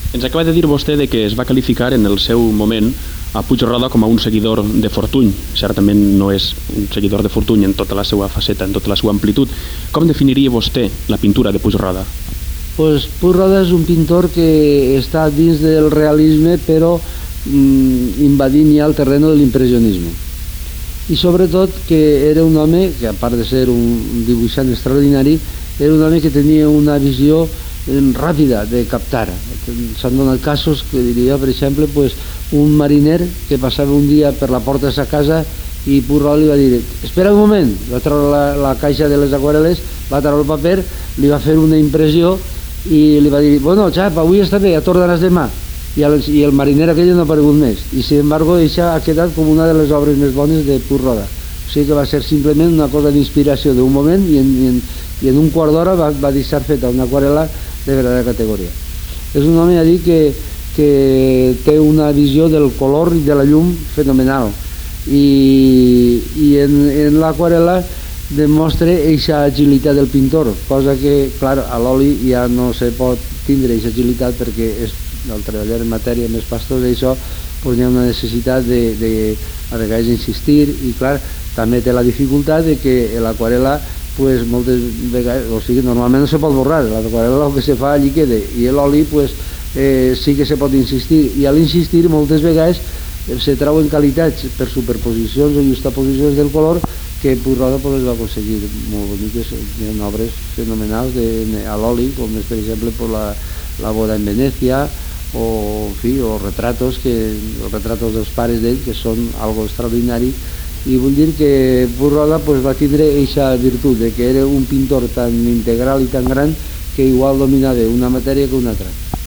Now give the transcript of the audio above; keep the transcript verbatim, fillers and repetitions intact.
Ens acaba de dir vostè de que es va qualificar en el seu moment a Puigrodà com a un seguidor de Fortuny. Certament no és un seguidor de Fortuny en tota la seva faceta, en tota la seva amplitud. Com definiria vostè la pintura de Puigrodà? Pues Puigrodà és un pintor que està dins del realisme, però mm, invadint ja el terreno de l'impressionisme. I sobretot que era un home, que a part de ser un dibuixant extraordinari, era un home que tenia una visió ràpida de captar. S'han donat casos que diria, per exemple, pues, un mariner que passava un dia per la porta de sa casa i Puigrodà li va dir: espera un moment, va treure la, la caixa de les aquarel·les, va treure el paper, li va fer una impressió i li va dir: bueno, xap, avui està bé, ja tornaràs demà. I el, i el mariner aquell no ha aparegut més, i sin embargo això ha quedat com una de les obres més bones de Puigrodà. O sigui que va ser simplement una cosa d'inspiració d'un moment i en, i en, i en un quart d'hora va, va deixar feta una aquarel·la de verdadera categoria. És un home, a dir, que, que té una visió del color i de la llum fenomenal, i, i en, en l'aquarel·la demostra aquesta agilitat del pintor, cosa que, clar, a l'oli ja no se pot tindre aquesta agilitat perquè és, el treballar en matèria més pastosa i això, pues, hi ha una necessitat de, de a vegades insistir, i clar, també té la dificultat de que l'aquarel·la pues, moltes vegades, o sigui, normalment no se pot borrar, l'aquarel·la el que se fa allí queda, i l'oli pues, eh, sí que se pot insistir, i a l'insistir moltes vegades se treuen qualitats per superposicions o justaposicions del color que Puigrodà pues, va aconseguir molt boniques. Hi ha obres fenomenals de, a l'oli, com és per exemple pues, la, la boda en Venècia, o, en fi, o retratos, que, els retratos dels pares d'ell, que són algo extraordinari. I vull dir que Puigrodà pues, va tindre aquesta virtut de que era un pintor tan integral i tan gran que igual dominava una matèria que una altra.